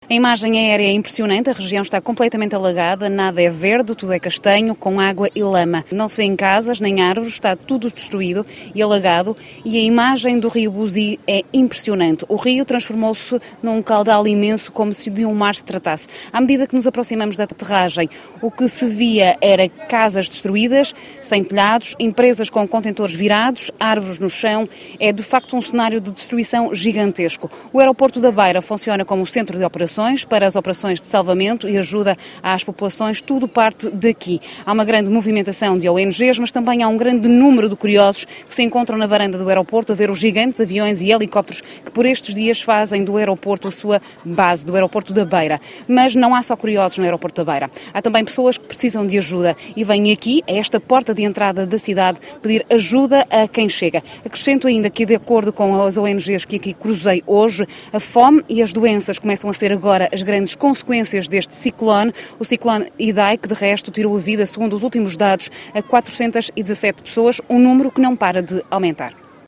A imagem aérea é impressionante, a região está completamente alagada, nada é verde, tudo é castanho, com água e lama. Não se vê em casas, nem árvores, está tudo destruído e alagado, e a imagem do rio Buzi é impressionante. O rio transformou-se num caudal imenso, como se de um mar se tratasse. À medida que nos aproximamos da aterragem, o que se via era casas destruídas, sem telhados, empresas com contentores virados, árvores no chão. É de facto um cenário de destruição gigantesco. O aeroporto da Beira funciona como centro de operações para as operações de salvamento e ajuda às populações, tudo parte daqui. Há uma grande movimentação de ONGs, mas também há um grande número de curiosos que se encontram na varanda do aeroporto a ver os gigantes aviões e helicópteros que por estes dias fazem do aeroporto a sua base, do aeroporto da Beira. Mas não há só curiosos no aeroporto da Beira. Há também pessoas que precisam de ajuda e vêm aqui, a esta porta de entrada da cidade, pedir ajuda a quem chega. Acrescento ainda que, de acordo com as ONGs que aqui cruzei hoje, a fome e as doenças começam a ser agora as grandes consequências deste ciclone. O ciclone Idai, que de resto tirou a vida, segundo os últimos dados, a 417 pessoas, um número que não para de aumentar.